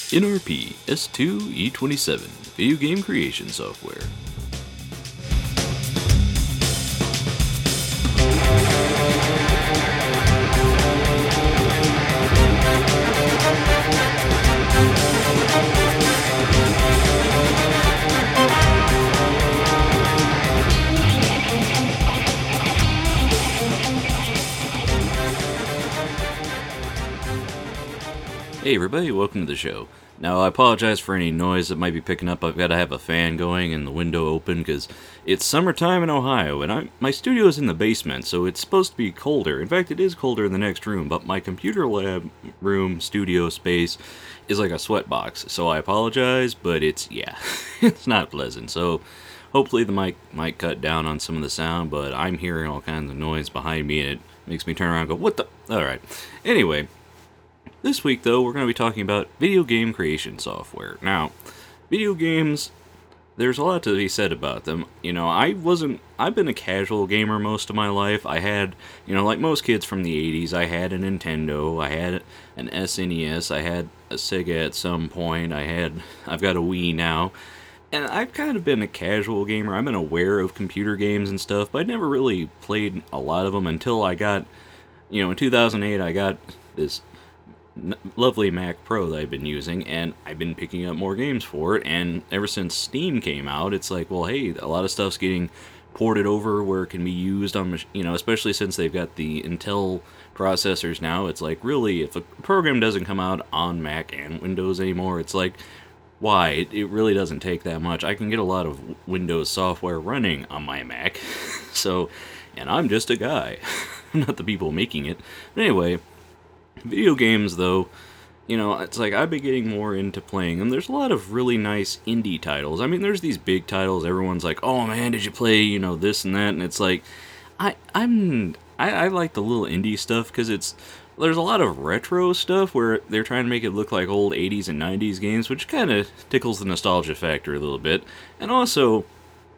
NRP S2E27 Video Game Creation Software. Hey everybody, welcome to the show. Now, I apologize for any noise that might be picking up. I've got to have a fan going and the window open because it's summertime in Ohio, and my studio is in the basement, so it's supposed to be colder. In fact, it is colder in the next room, but my computer lab room studio space is like a sweatbox, so I apologize, but it's not pleasant. So hopefully the mic might cut down on some of the sound, but I'm hearing all kinds of noise behind me, and it makes me turn around and go, what the? Alright. Anyway. This week, though, we're going to be talking about video game creation software. Now, video games, there's a lot to be said about them. You know, I've been a casual gamer most of my life. I had, like most kids from the 80s, I had a Nintendo, I had an SNES, I had a Sega at some point, I've got a Wii now. And I've kind of been a casual gamer. I've been aware of computer games and stuff, but I never really played a lot of them until I got, in 2008, I got this lovely Mac Pro that I've been using, and I've been picking up more games for it, and ever since Steam came out, it's like, well, hey, a lot of stuff's getting ported over where it can be used on, especially since they've got the Intel processors now. It's like, really, if a program doesn't come out on Mac and Windows anymore, it's like, why? It really doesn't take that much. I can get a lot of Windows software running on my Mac, so, and I'm just a guy, not the people making it. But anyway, video games, though, it's like I've been getting more into playing them. There's a lot of really nice indie titles. I mean, there's these big titles. Everyone's like, oh man, did you play, this and that? And it's like, I like the little indie stuff because there's a lot of retro stuff where they're trying to make it look like old 80s and 90s games, which kind of tickles the nostalgia factor a little bit. And also,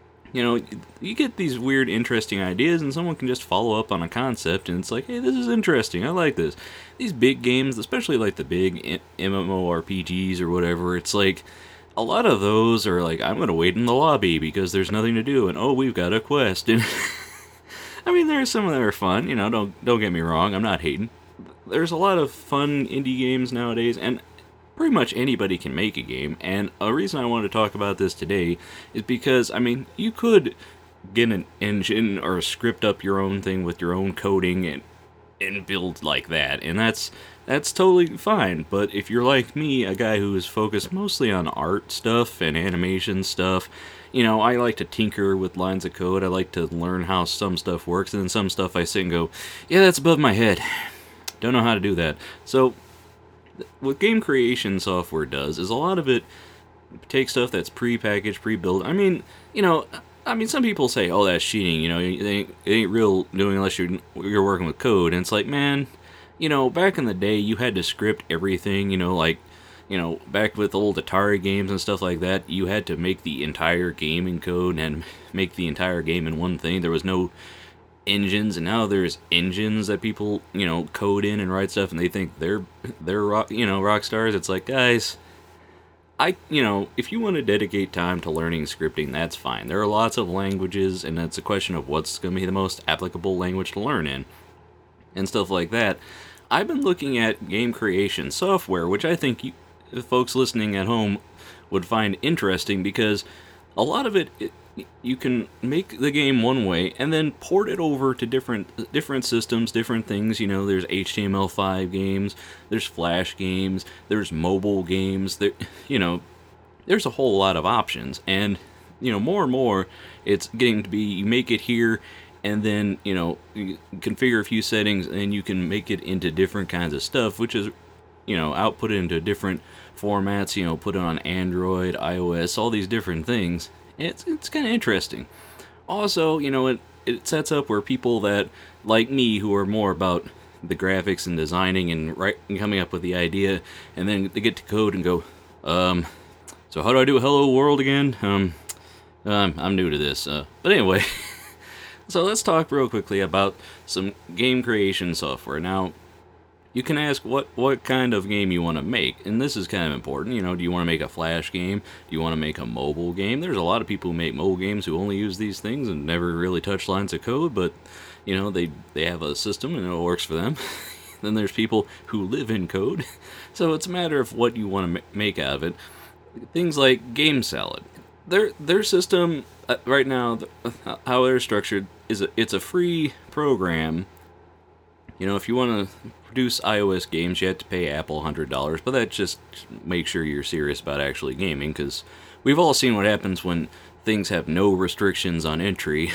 you get these weird, interesting ideas, and someone can just follow up on a concept, and it's like, hey, this is interesting, I like this. These big games, especially like the big MMORPGs or whatever, it's like, a lot of those are like, I'm gonna wait in the lobby because there's nothing to do, and oh, we've got a quest, and I mean, there's some that are fun, don't get me wrong, I'm not hating. There's a lot of fun indie games nowadays, and pretty much anybody can make a game, and a reason I wanted to talk about this today is because, you could get an engine or script up your own thing with your own coding and build like that, and that's totally fine. But if you're like me, a guy who is focused mostly on art stuff and animation stuff, I like to tinker with lines of code, I like to learn how some stuff works, and then some stuff I sit and go, yeah, that's above my head, don't know how to do that. So what game creation software does is a lot of it takes stuff that's pre-packaged, pre-built. Some people say, oh, that's cheating, it ain't real doing unless you're working with code, and it's like, man, back in the day, you had to script everything, back with old Atari games and stuff like that, you had to make the entire game in code and make the entire game in one thing. There was no engines, and now there's engines that people, code in and write stuff, and they think they're rock stars. It's like, guys, if you want to dedicate time to learning scripting, that's fine. There are lots of languages, and it's a question of what's going to be the most applicable language to learn in, and stuff like that. I've been looking at game creation software, which I think the folks listening at home would find interesting, because a lot of it you can make the game one way and then port it over to different systems, different things. There's HTML5 games, there's Flash games, there's mobile games. There's a whole lot of options, and more and more it's getting to be you make it here, and then you configure a few settings, and you can make it into different kinds of stuff, which is output it into different formats. Put it on Android, iOS, all these different things. It's kind of interesting. Also, it sets up where people that, like me, who are more about the graphics and designing and coming up with the idea, and then they get to code and go, so how do I do hello world again? I'm new to this. But anyway, so let's talk real quickly about some game creation software. Now, you can ask what kind of game you want to make, and this is kind of important. Do you want to make a flash game? Do you want to make a mobile game? There's a lot of people who make mobile games who only use these things and never really touch lines of code, but they have a system and it works for them. Then there's people who live in code, so it's a matter of what you want to make out of it. Things like Game Salad, their system right now, how they're structured is it's a free program. If you want to produce iOS games, you have to pay Apple $100, but that just makes sure you're serious about actually gaming, because we've all seen what happens when things have no restrictions on entry.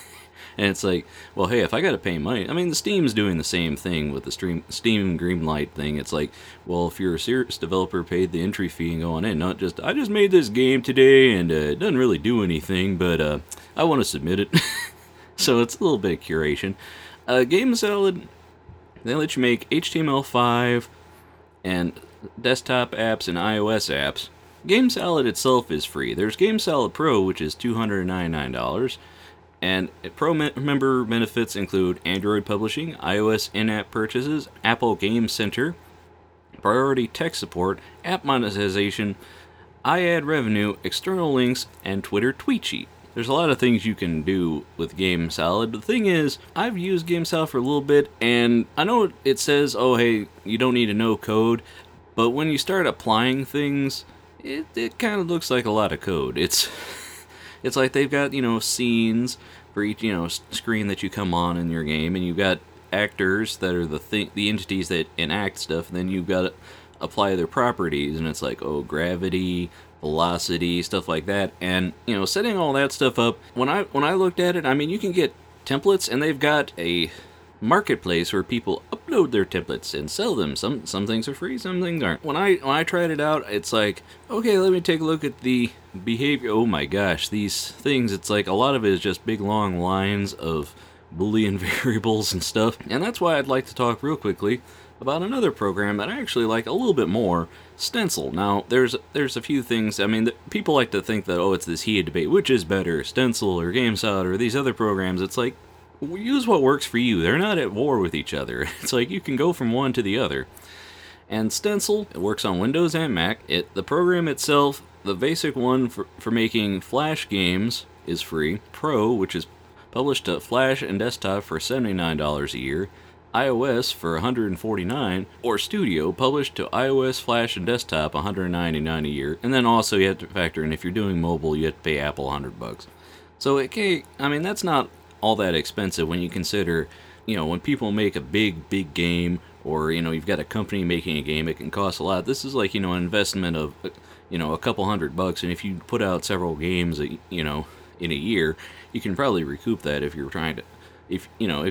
And it's like, well, hey, if I got to pay money, I mean, the Steam's doing the same thing with the Steam Greenlight thing. It's like, well, if you're a serious developer, paid the entry fee and go on in, not just, I just made this game today and it doesn't really do anything, but I want to submit it. So it's a little bit of curation. Game Salad, they let you make HTML5 and desktop apps and iOS apps. Game Salad itself is free. There's Game Salad Pro, which is $299. And Pro member benefits include Android publishing, iOS in-app purchases, Apple Game Center, priority tech support, app monetization, iAd revenue, external links, and Twitter tweet sheet. There's a lot of things you can do with Game Salad. The thing is, I've used Game Salad for a little bit, and I know it says, oh, hey, you don't need to know code, but when you start applying things, it kind of looks like a lot of code. It's like they've got, scenes for each, screen that you come on in your game, and you've got actors that are the entities that enact stuff, and then you've got to apply their properties, and it's like, gravity, velocity, stuff like that, and, setting all that stuff up, when I looked at it, I mean, you can get templates, and they've got a marketplace where people upload their templates and sell them. Some things are free, some things aren't. When I tried it out, it's like, okay, let me take a look at the behavior. Oh my gosh, these things, it's like a lot of it is just big long lines of Boolean variables and stuff. And that's why I'd like to talk real quickly about another program that I actually like a little bit more, Stencil. Now, there's a few things. I mean, people like to think that, it's this heated debate, which is better, Stencil or Game Salad or these other programs. It's like, use what works for you. They're not at war with each other. It's like you can go from one to the other. And Stencil, it works on Windows and Mac. The program itself, the basic one for making Flash games, is free. Pro, which is published to Flash and desktop for $79 a year. iOS for $149, or Studio, published to iOS, Flash, and desktop $199 a year. And then also you have to factor in, if you're doing mobile, you have to pay Apple $100. So that's not all that expensive when you consider, when people make a big game, or, you've got a company making a game, it can cost a lot. This is like, an investment of, a couple $100, and if you put out several games, in a year, you can probably recoup that if you're trying to, if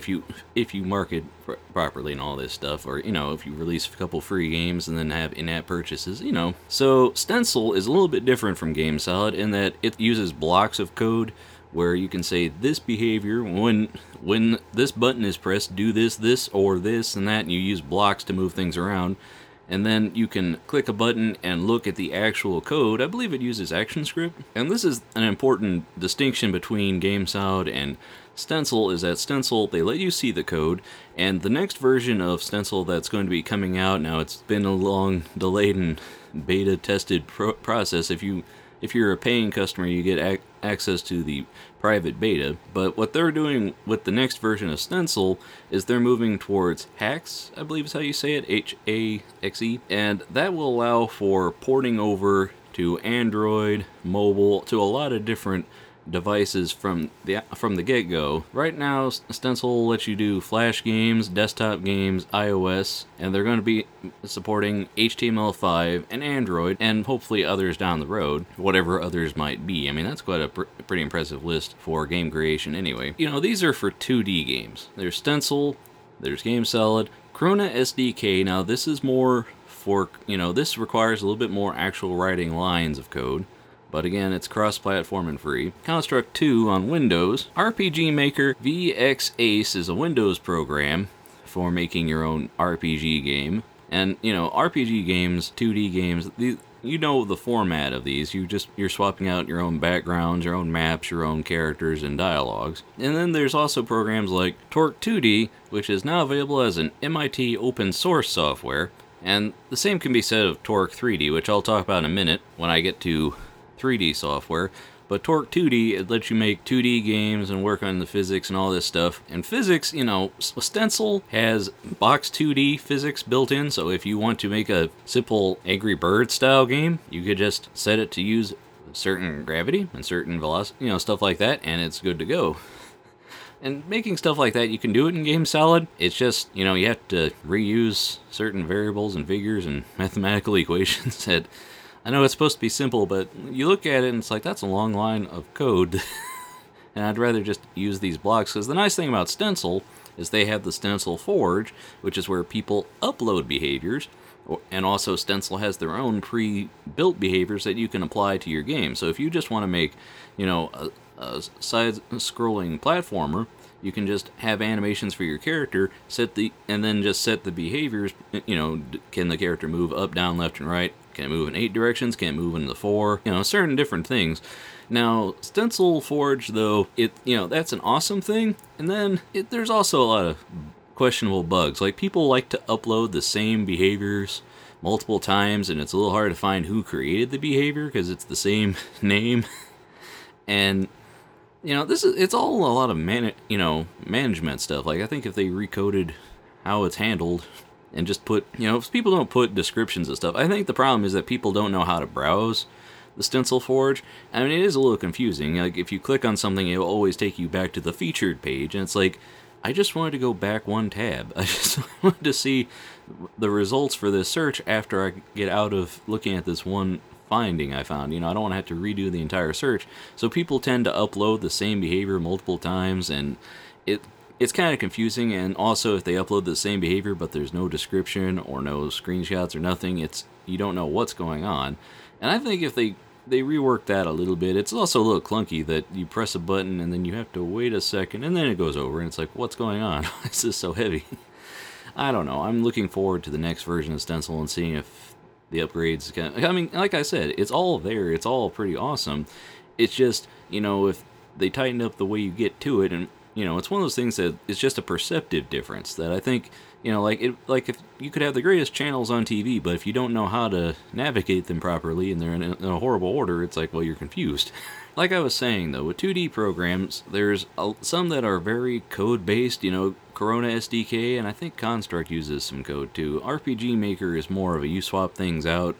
you market properly and all this stuff, or, if you release a couple free games and then have in-app purchases, So Stencil is a little bit different from Game Salad in that it uses blocks of code, where you can say this behavior, when this button is pressed, do this, or this, and that, and you use blocks to move things around. And then you can click a button and look at the actual code. I believe it uses ActionScript. And this is an important distinction between Game Salad and Stencil, is that Stencil, they let you see the code, and the next version of Stencil that's going to be coming out, now it's been a long delayed and beta tested process. If you're a paying customer, you get access to the private beta. But what they're doing with the next version of Stencil is they're moving towards HAXE, I believe is how you say it, HAXE. And that will allow for porting over to Android, mobile, to a lot of different devices from the get-go. Right now, Stencil lets you do Flash games, desktop games, iOS, and they're going to be supporting HTML5 and Android, and hopefully others down the road, whatever others might be. I mean, that's quite a pretty impressive list for game creation anyway. These are for 2D games. There's Stencil, there's Game Salad, Corona SDK. Now, this is more for, this requires a little bit more actual writing lines of code. But again, it's cross-platform and free. Construct 2 on Windows. RPG Maker VX Ace is a Windows program for making your own RPG game. And, RPG games, 2D games, you know the format of these. You're swapping out your own backgrounds, your own maps, your own characters, and dialogues. And then there's also programs like Torque 2D, which is now available as an MIT open source software. And the same can be said of Torque 3D, which I'll talk about in a minute when I get to 3D software. But Torque 2D, it lets you make 2D games and work on the physics and all this stuff. And physics, Stencil has Box 2D physics built in, so if you want to make a simple Angry Bird style game, you could just set it to use certain gravity and certain velocity, stuff like that, and it's good to go. And making stuff like that, you can do it in GameSolid. It's just, you have to reuse certain variables and figures and mathematical equations that I know it's supposed to be simple, but you look at it and it's like, that's a long line of code. And I'd rather just use these blocks, because the nice thing about Stencil is they have the Stencil Forge, which is where people upload behaviors, and also Stencil has their own pre-built behaviors that you can apply to your game. So if you just want to make, a side-scrolling platformer, you can just have animations for your character, and then just set the behaviors. Can the character move up, down, left, and right? Can it move in 8 directions? Can it move in the 4? Certain different things. Now, Stencil Forge, though, that's an awesome thing. And then there's also a lot of questionable bugs. Like, people like to upload the same behaviors multiple times, and it's a little hard to find who created the behavior because it's the same name. And it's all a lot of management stuff. Like, I think if they recoded how it's handled and just put, if people don't put descriptions of stuff, I think the problem is that people don't know how to browse the Stencil Forge. I mean, it is a little confusing. Like, if you click on something, it will always take you back to the featured page, and it's like, I just wanted to go back one tab. I just wanted to see the results for this search after I get out of looking at this one finding I found. I don't want to have to redo the entire search. So people tend to upload the same behavior multiple times, and it's kind of confusing. And also, if they upload the same behavior but there's no description or no screenshots or nothing, you don't know what's going on. And I think if they rework that a little bit, it's also a little clunky that you press a button and then you have to wait a second and then it goes over and it's like, what's going on? Why is this so heavy? I don't know. I'm looking forward to the next version of Stencil and seeing if the upgrades like I said, it's all there. It's all pretty awesome. It's just, if they tighten up the way you get to it, and it's one of those things that it's just a perceptive difference that I think, like if you could have the greatest channels on TV, but if you don't know how to navigate them properly and they're in a horrible order, it's like, well, you're confused. Like I was saying, though, with 2D programs, there's some that are very code-based, Corona SDK, and I think Construct uses some code, too. RPG Maker is more of a you swap things out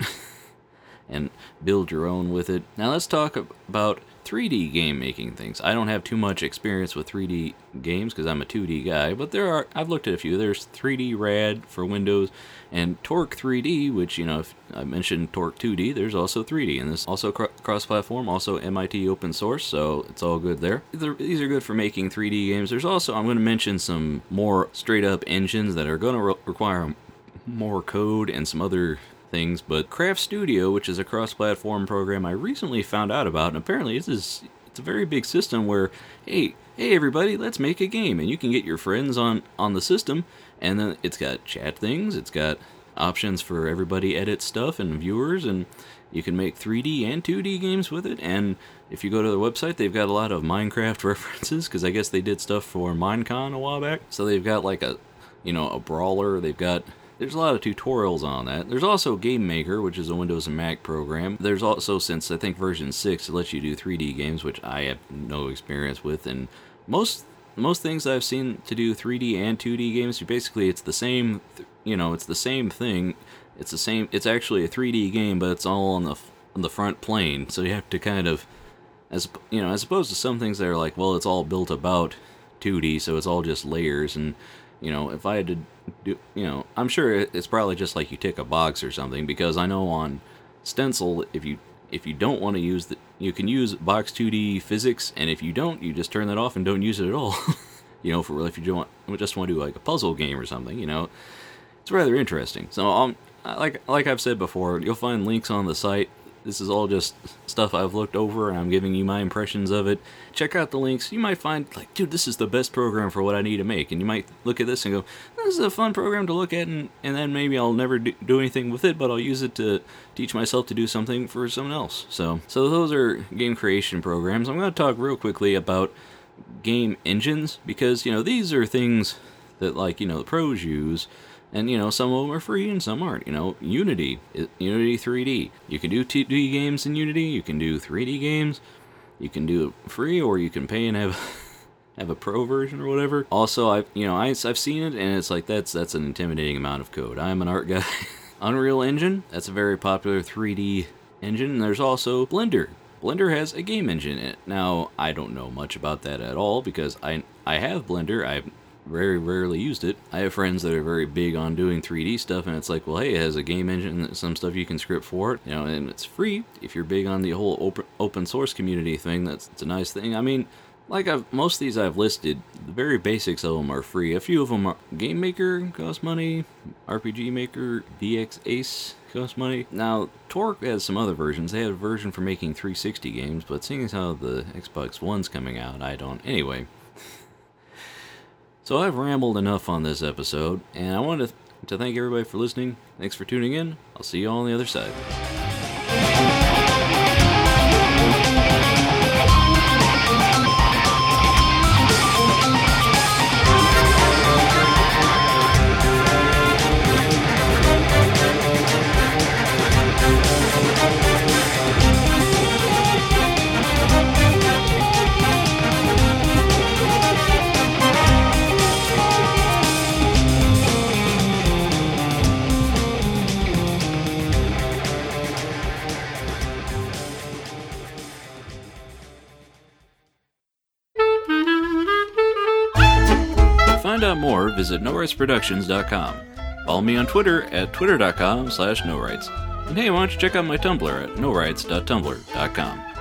and build your own with it. Now let's talk about 3D game making things. I don't have too much experience with 3D games because I'm a 2D guy, but I've looked at a few. There's 3D Rad for Windows and Torque 3D, which, if I mentioned Torque 2D, there's also 3D, and this also cross-platform, also MIT open source, so it's all good there. These are good for making 3D games. There's also, I'm going to mention some more straight-up engines that are going to require more code and some other things, but Craft Studio, which is a cross-platform program I recently found out about, and apparently it's a very big system where, hey everybody, let's make a game, and you can get your friends on the system, and then it's got chat things, it's got options for everybody edit stuff and viewers, and you can make 3D and 2D games with it. And if you go to their website, they've got a lot of Minecraft references, because I guess they did stuff for Minecon a while back, so they've got like a brawler, there's a lot of tutorials on that. There's also Game Maker, which is a Windows and Mac program. There's also, since I think version 6, it lets you do 3D games, which I have no experience with. And most things I've seen to do 3D and 2D games, basically it's the same. It's the same thing. It's actually a 3D game, but it's all on the front plane. So you have to kind of, as opposed to some things that are like, well, it's all built about 2D, so it's all just layers. And if I had to do, I'm sure it's probably just like you tick a box or something, because I know on Stencil, if you don't want to use you can use Box 2D physics, and if you don't, you just turn that off and don't use it at all. For if you just want to do like a puzzle game or something, it's rather interesting. So like I've said before, you'll find links on the site. This is all just stuff I've looked over, and I'm giving you my impressions of it. Check out the links. You might find, like, dude, this is the best program for what I need to make. And you might look at this and go, this is a fun program to look at, and then maybe I'll never do anything with it, but I'll use it to teach myself to do something for someone else. So those are game creation programs. I'm going to talk real quickly about game engines, because, these are things that, like, the pros use. And, some of them are free and some aren't. Unity 3D. You can do 2D games in Unity. You can do 3D games. You can do it free, or you can pay and have a pro version or whatever. Also, I've seen it, and it's like that's an intimidating amount of code. I'm an art guy. Unreal Engine, that's a very popular 3D engine. And there's also Blender. Blender has a game engine in it. Now, I don't know much about that at all, because I have Blender. I've very rarely used it. I have friends that are very big on doing 3D stuff, and it's like, well, hey, it has a game engine, some stuff you can script for it, and it's free. If you're big on the whole open source community thing, it's a nice thing. I mean, like most of these I've listed, the very basics of them are free. A few of them are Game Maker costs money, RPG Maker, VX Ace costs money. Now, Torque has some other versions. They have a version for making 360 games, but seeing as how the Xbox One's coming out, I don't. Anyway. So I've rambled enough on this episode, and I wanted to thank everybody for listening. Thanks for tuning in. I'll see you all on the other side. To find out more, visit NoRightsProductions.com. Follow me on Twitter at twitter.com/NoRights. And hey, why don't you check out my Tumblr at norights.tumblr.com.